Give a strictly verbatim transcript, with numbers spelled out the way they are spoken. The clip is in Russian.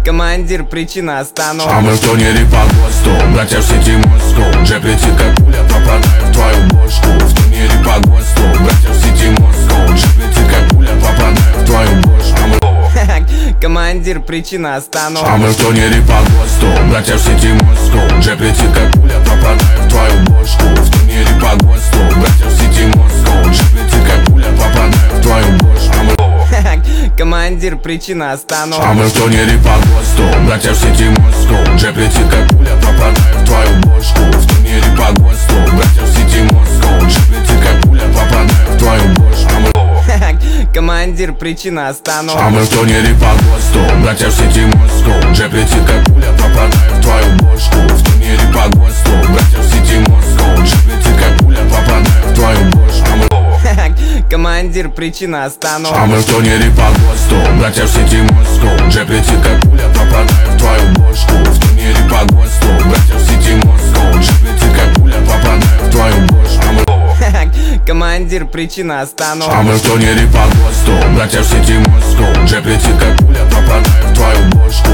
Командир, причина остановки. А мы в турнире по ГОСТу, братья в сети Москву. Джеб летит как пуля, попадаю в твою бошку. В турнире по ГОСТу, братья в сети Москву. Джеб летит как пуля, попадаю в твою бошку. А мы... Командир, причина остановки. А мы в турнире по ГОСТу, братья в сети Москву. Джеб летит как пуля, попадаю в твою бошку. В турнире по ГОСТу, братья в сети Москву. Джеб летит как пуля, попадаю в твою бошку. А мы... Командир, причина остановки. А мы в турнире по ГОСТу, братья в сети Москву. Джеб летит как пуля, попадаю в твою бошку. В турнире по ГОСТу, братья в сети Москву. Джеб летит как пуля, попадаю в твою бошку. А мы... Командир, причина остановки. А мы в турнире по ГОСТу, братья в сети Москву. Джеб летит как пуля, попадаю в твою бошку. В турнире по ГОСТу, братья в сети Москву. Джеб летит как пуля, попадаю в твою бошку. А мы... Командир, причина остановки. А мы в турнире по ГОСТу, братья в сети Москву. Джеб летит как пуля, попадаю в твою бошку. В турнире по ГОСТу, братья в сети Москву. Джеб летит как пуля, попадаю в твою бошку. А мы... Командир, причина остановки. А мы в турнире по ГОСТу, братья в сети Москву. Джеб летит как пуля, попадаю в твою бошку.